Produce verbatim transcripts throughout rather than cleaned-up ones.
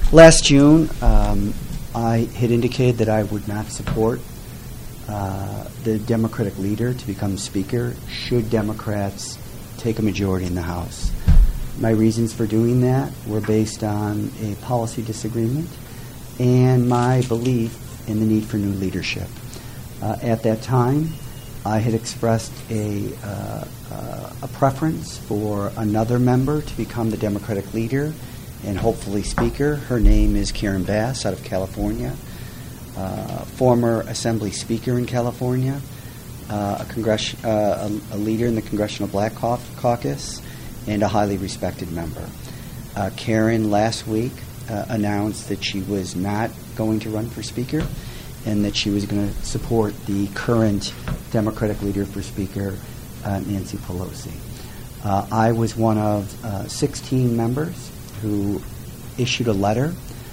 Last June, um, I had indicated that I would not support uh, the Democratic leader to become Speaker should Democrats take a majority in the House. My reasons for doing that were based on a policy disagreement and my belief in the need for new leadership. Uh, at that time, I had expressed a, uh, uh, a preference for another member to become the Democratic leader and hopefully Speaker. Her name is Karen Bass out of California, uh, former Assembly Speaker in California, uh, a, congress- uh, a, a leader in the Congressional Black Caucus, and a highly respected member. Uh, Karen last week uh, announced that she was not going to run for Speaker and that she was going to support the current Democratic leader for Speaker, uh, Nancy Pelosi. Uh, I was one of uh, sixteen members who issued a letter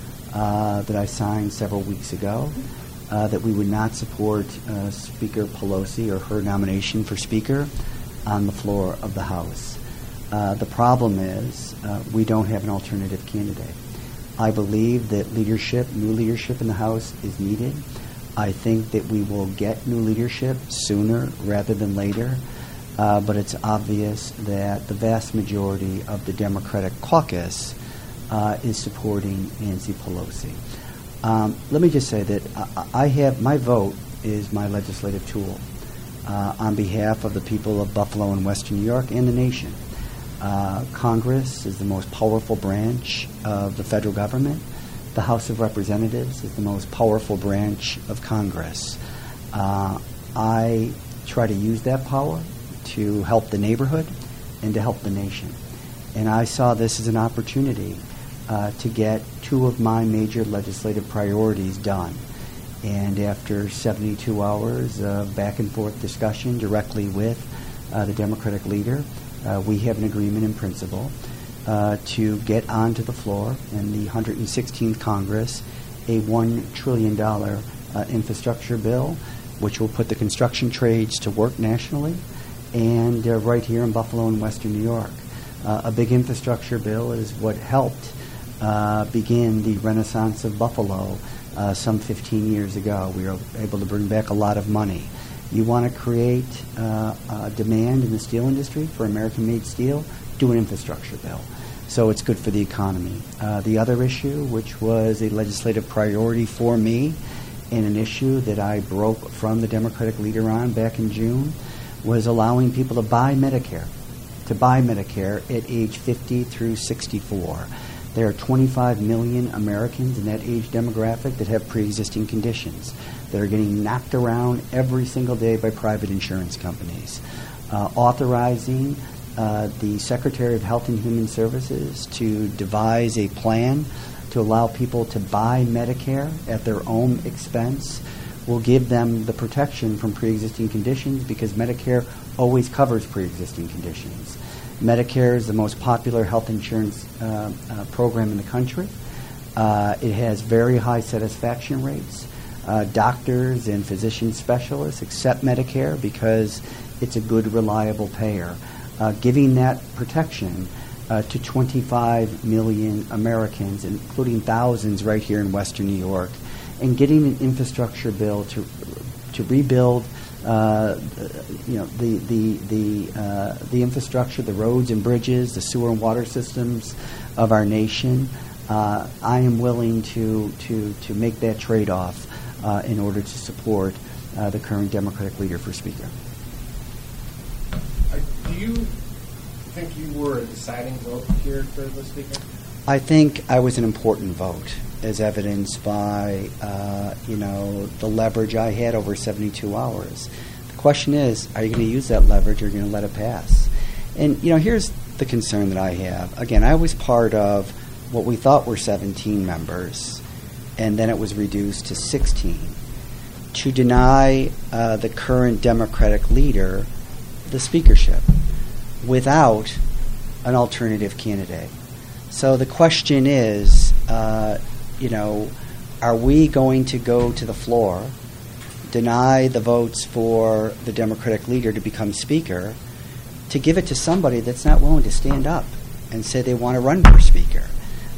uh, that I signed several weeks ago uh, that we would not support uh, Speaker Pelosi or her nomination for Speaker on the floor of the House. Uh, the problem is uh, we don't have an alternative candidate. I believe that leadership, new leadership in the House is needed. I think that we will get new leadership sooner rather than later, uh, but it's obvious that the vast majority of the Democratic caucus uh, is supporting Nancy Pelosi. Um, let me just say that I, I have, my vote is my legislative tool uh, on behalf of the people of Buffalo and Western New York and the nation. Uh, Congress is the most powerful branch of the federal government. The House of Representatives is the most powerful branch of Congress. Uh, I try to use that power to help the neighborhood and to help the nation. And I saw this as an opportunity uh, to get two of my major legislative priorities done. And after seventy-two hours of back and forth discussion directly with uh, the Democratic leader, uh, we have an agreement in principle Uh, to get onto the floor in the one hundred sixteenth Congress a one trillion dollars uh, infrastructure bill, which will put the construction trades to work nationally and uh, right here in Buffalo and Western New York. Uh, a big infrastructure bill is what helped uh, begin the renaissance of Buffalo uh, some fifteen years ago. We were able to bring back a lot of money. You want to create uh, uh, demand in the steel industry for American-made steel? Do an infrastructure bill. So it's good for the economy. Uh, the other issue, which was a legislative priority for me and an issue that I broke from the Democratic leader on back in June, was allowing people to buy Medicare, to buy Medicare at age fifty through sixty-four. There are twenty-five million Americans in that age demographic that have pre-existing conditions that are getting knocked around every single day by private insurance companies. Uh, authorizing Uh, the Secretary of Health and Human Services to devise a plan to allow people to buy Medicare at their own expense will give them the protection from pre-existing conditions, because Medicare always covers pre-existing conditions. Medicare is the most popular health insurance uh, uh, program in the country. Uh, it has very high satisfaction rates. Uh, doctors and physician specialists accept Medicare because it's a good, reliable payer. Uh, giving that protection uh, to twenty-five million Americans, including thousands right here in Western New York, and getting an infrastructure bill to to rebuild, uh, you know, the the the uh, the infrastructure, the roads and bridges, the sewer and water systems of our nation. Uh, I am willing to to to make that trade-off uh, in order to support uh, the current Democratic leader for Speaker. Do you think you were a deciding vote here for the Speaker? I think I was an important vote, as evidenced by, uh, you know, the leverage I had over seventy-two hours. The question is, are you going to use that leverage or are you going to let it pass? And, you know, here's the concern that I have. Again, I was part of what we thought were seventeen members, and then it was reduced to sixteen. To deny uh, the current Democratic leader the speakership without an alternative candidate. So the question is, uh, you know, are we going to go to the floor, deny the votes for the Democratic leader to become Speaker, to give it to somebody that's not willing to stand up and say they want to run for Speaker?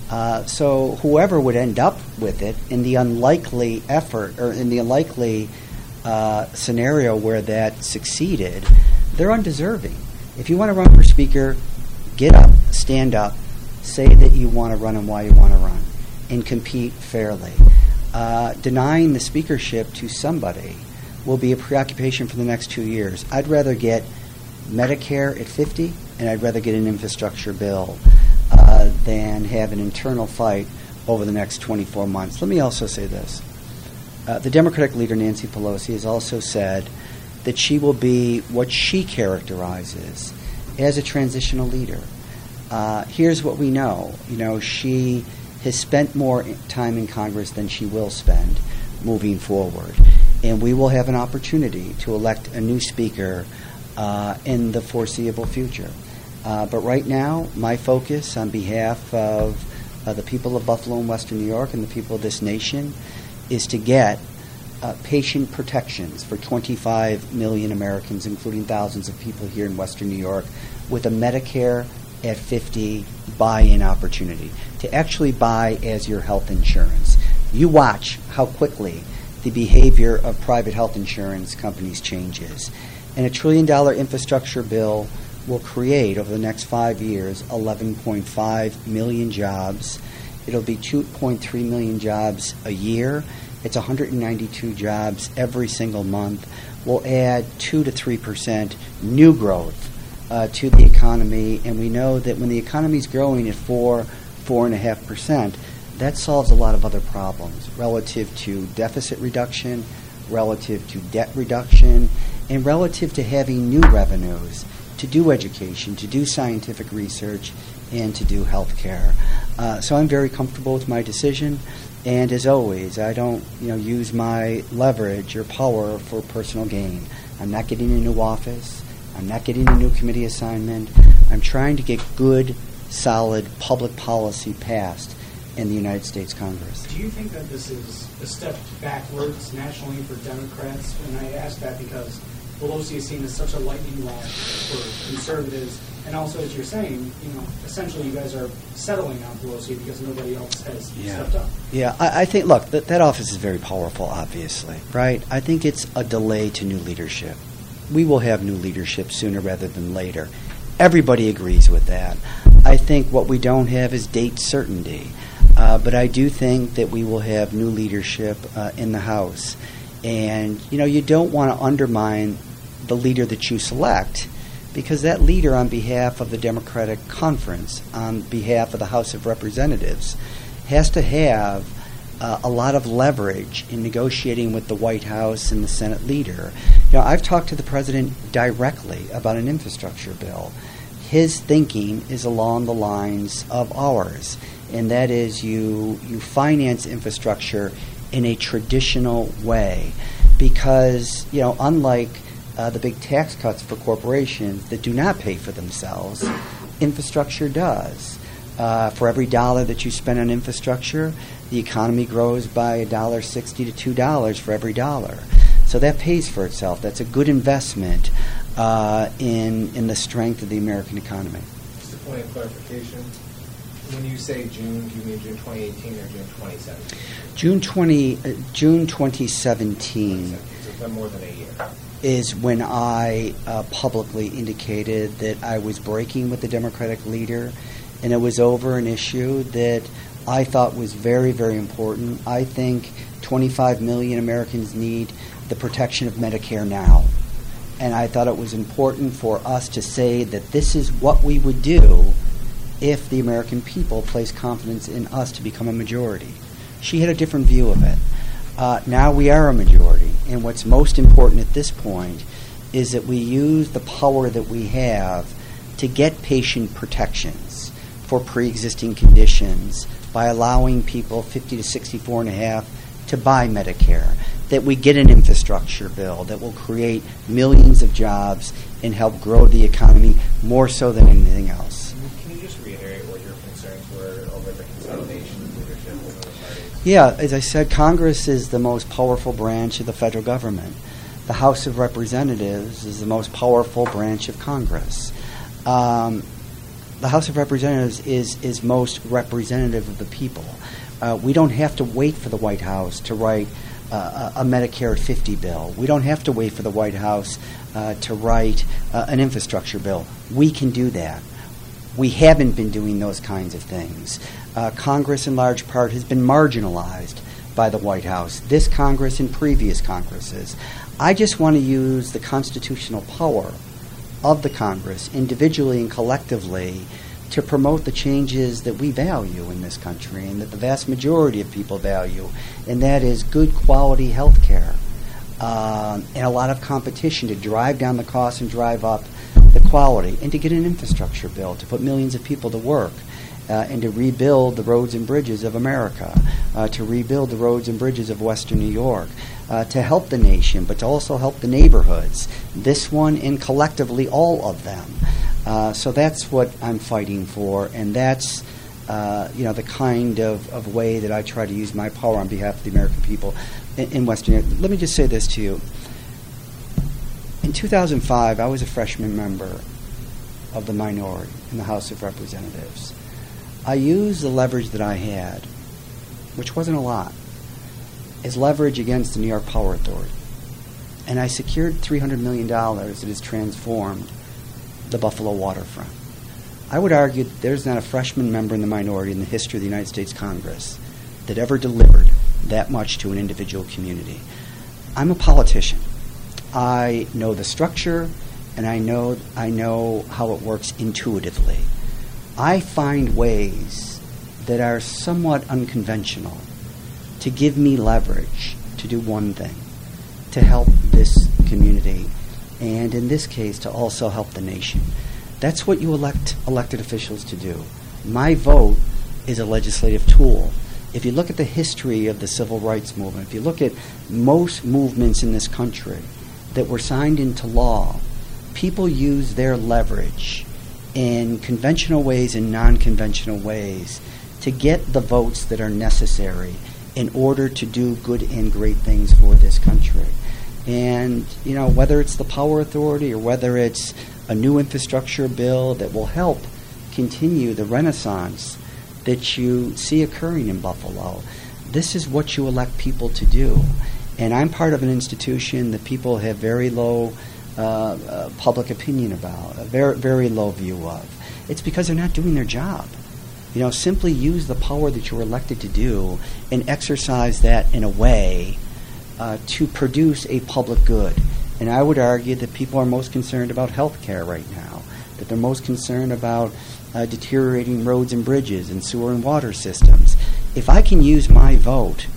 Uh, so whoever would end up with it, in the unlikely effort or in the unlikely uh, scenario where that succeeded, they're undeserving. If you want to run for speaker, get up, stand up, say that you want to run and why you want to run, and compete fairly. Uh, denying the speakership to somebody will be a preoccupation for the next two years. I'd rather get Medicare at fifty, and I'd rather get an infrastructure bill uh, than have an internal fight over the next twenty-four months. Let me also say this. Uh, the Democratic leader, Nancy Pelosi, has also said that she will be what she characterizes as a transitional leader. Uh, here's what we know. You know, she has spent more time in Congress than she will spend moving forward. And we will have an opportunity to elect a new speaker uh, in the foreseeable future. Uh, but right now, my focus on behalf of uh, the people of Buffalo and Western New York and the people of this nation is to get uh, patient protections for twenty-five million Americans, including thousands of people here in Western New York, with a Medicare at fifty buy-in opportunity to actually buy as your health insurance. You watch how quickly the behavior of private health insurance companies changes. And a trillion dollar infrastructure bill will create over the next five years eleven point five million jobs. It'll be two point three million jobs a year. It's one hundred ninety-two jobs every single month. We'll add two to three percent new growth uh, to the economy. And we know that when the economy is growing at four, four and a half percent, that solves a lot of other problems relative to deficit reduction, relative to debt reduction, and relative to having new revenues to do education, to do scientific research, and to do health care. Uh, so I'm very comfortable with my decision. And as always, I don't you know, use my leverage or power for personal gain. I'm not getting a new office. I'm not getting a new committee assignment. I'm trying to get good, solid public policy passed in the United States Congress. Do you think that this is a step backwards nationally for Democrats? And I ask that because Pelosi is seen as such a lightning rod for conservatives. And also, as you're saying, you know, essentially you guys are settling on Pelosi because nobody else has yeah. stepped up. Yeah, I, I think, look, that, that office is very powerful, obviously, right? I think it's a delay to new leadership. We will have new leadership sooner rather than later. Everybody agrees with that. I think what we don't have is date certainty. Uh, but I do think that we will have new leadership uh, in the House. And, you know, you don't want to undermine the leader that you select, because that leader, on behalf of the Democratic Conference, on behalf of the House of Representatives, has to have uh, a lot of leverage in negotiating with the White House and the Senate leader. You know, I've talked to the president directly about an infrastructure bill. His thinking is along the lines of ours, and that is you you finance infrastructure in a traditional way, because, you know, unlike Uh, the big tax cuts for corporations that do not pay for themselves, infrastructure does. Uh, for every dollar that you spend on infrastructure, the economy grows by one dollar sixty to two dollars for every dollar. So that pays for itself. That's a good investment uh, in in the strength of the American economy. Just a point of clarification. When you say June, do you mean June twenty eighteen or June twenty seventeen? June twenty uh, June twenty seventeen. So it's been more than a year. Is when I uh, publicly indicated that I was breaking with the Democratic leader, and it was over an issue that I thought was very, very important. I think twenty-five million Americans need the protection of Medicare now. And I thought it was important for us to say that this is what we would do if the American people place confidence in us to become a majority. She had a different view of it. Uh, now we are a majority, and what's most important at this point is that we use the power that we have to get patient protections for pre-existing conditions by allowing people fifty to sixty-four and a half to buy Medicare, that we get an infrastructure bill that will create millions of jobs and help grow the economy more so than anything else. Can you just reiterate what your concerns were over the consolidation of leadership over the parties? Yeah, as I said, Congress is the most powerful branch of the federal government. The House of Representatives is the most powerful branch of Congress. Um, the House of Representatives is, is most representative of the people. Uh, we don't have to wait for the White House to write uh, a Medicare fifty bill. We don't have to wait for the White House uh, to write uh, an infrastructure bill. We can do that. We haven't been doing those kinds of things. Uh, Congress, in large part, has been marginalized by the White House, this Congress and previous Congresses. I just want to use the constitutional power of the Congress, individually and collectively, to promote the changes that we value in this country and that the vast majority of people value, and that is good quality health care um, and a lot of competition to drive down the cost and drive up the quality, and to get an infrastructure bill to put millions of people to work uh, and to rebuild the roads and bridges of America, uh, to rebuild the roads and bridges of Western New York, uh, to help the nation, but to also help the neighborhoods, this one and collectively all of them. Uh, so that's what I'm fighting for, and that's uh, you know the kind of, of way that I try to use my power on behalf of the American people in, in Western New York. Let me just say this to you. In two thousand five, I was a freshman member of the minority in the House of Representatives. I used the leverage that I had, which wasn't a lot, as leverage against the New York Power Authority. And I secured three hundred million dollars that has transformed the Buffalo waterfront. I would argue that there's not a freshman member in the minority in the history of the United States Congress that ever delivered that much to an individual community. I'm a politician. I know the structure, and I know I know how it works intuitively. I find ways that are somewhat unconventional to give me leverage to do one thing, to help this community, and in this case, to also help the nation. That's what you elect elected officials to do. My vote is a legislative tool. If you look at the history of the civil rights movement, if you look at most movements in this country that were signed into law, people use their leverage in conventional ways and non-conventional ways to get the votes that are necessary in order to do good and great things for this country. And, you know, whether it's the Power Authority or whether it's a new infrastructure bill that will help continue the renaissance that you see occurring in Buffalo, this is what you elect people to do. And I'm part of an institution that people have very low uh, uh, public opinion about, a very, very low view of. It's because they're not doing their job. You know, simply use the power that you're elected to do and exercise that in a way uh, to produce a public good. And I would argue that people are most concerned about health care right now, that they're most concerned about uh, deteriorating roads and bridges and sewer and water systems. If I can use my vote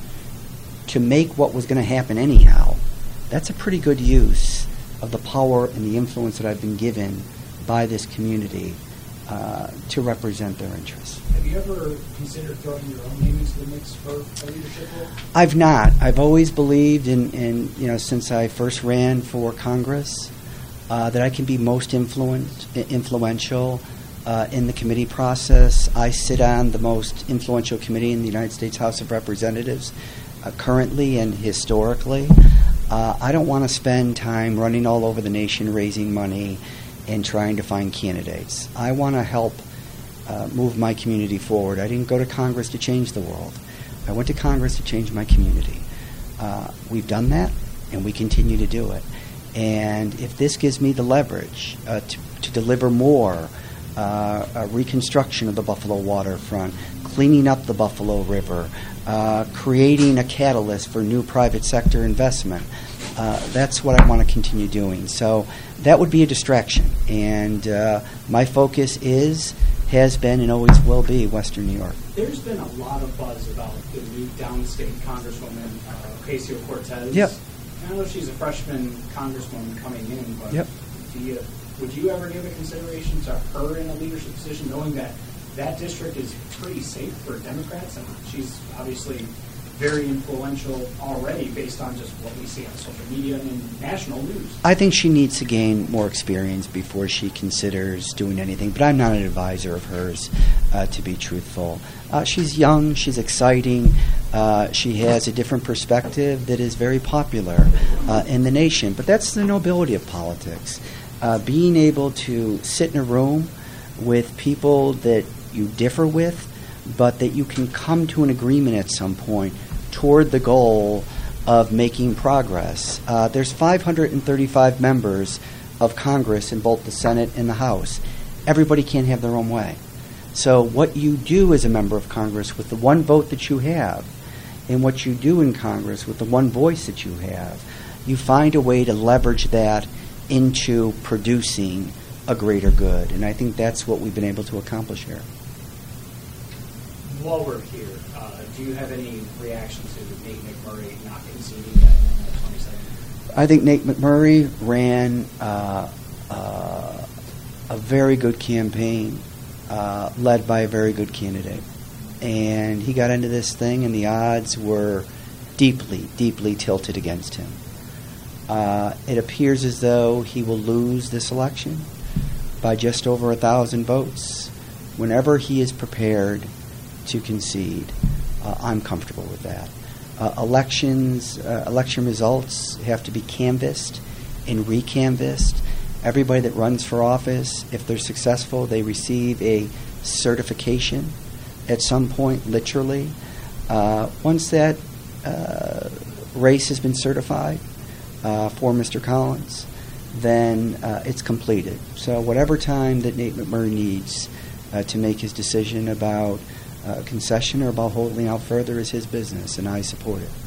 to make what was going to happen anyhow, that's a pretty good use of the power and the influence that I've been given by this community uh, to represent their interests. Have you ever considered throwing your own name into the mix for a leadership role? I've not. I've always believed in, in you know, since I first ran for Congress, uh, that I can be most influent, influential uh, in the committee process. I sit on the most influential committee in the United States House of Representatives, uh, currently and historically. Uh, I don't want to spend time running all over the nation raising money and trying to find candidates. I want to help uh, move my community forward. I didn't go to Congress to change the world. I went to Congress to change my community. Uh, we've done that, and we continue to do it. And if this gives me the leverage uh, to, to deliver more uh, a reconstruction of the Buffalo waterfront, cleaning up the Buffalo River, uh, creating a catalyst for new private sector investment, uh, that's what I want to continue doing. So that would be a distraction. And uh, my focus is, has been, and always will be Western New York. There's been a lot of buzz about the new downstate Congresswoman, uh, Ocasio-Cortez. Yep. I know she's a freshman Congresswoman coming in, but yep. do you, would you ever give a consideration to her in a leadership position, knowing that that district is pretty safe for Democrats, and she's obviously very influential already based on just what we see on social media and in national news? I think she needs to gain more experience before she considers doing anything, but I'm not an advisor of hers, uh, to be truthful. Uh, she's young, she's exciting, uh, she has a different perspective that is very popular uh, in the nation, but that's the nobility of politics. Uh, being able to sit in a room with people that you differ with, but that you can come to an agreement at some point toward the goal of making progress. Uh, there's five hundred thirty-five members of Congress in both the Senate and the House. Everybody can't have their own way. So what you do as a member of Congress with the one vote that you have, and what you do in Congress with the one voice that you have, you find a way to leverage that into producing a greater good. And I think that's what we've been able to accomplish here. While we're here, uh, do you have any reaction to Nate McMurray not conceding that in the twenty-second? I think Nate McMurray ran uh, uh, a very good campaign, uh, led by a very good candidate. And he got into this thing, and the odds were deeply, deeply tilted against him. Uh, it appears as though he will lose this election by just over a thousand votes. Whenever he is prepared to concede, uh, I'm comfortable with that. Uh, elections, uh, election results have to be canvassed and recanvassed. Everybody that runs for office, if they're successful, they receive a certification at some point, literally. Uh, once that uh, race has been certified uh, for Mister Collins, then uh, it's completed. So whatever time that Nate McMurray needs uh, to make his decision about uh, concession or about holding out further is his business, and I support it.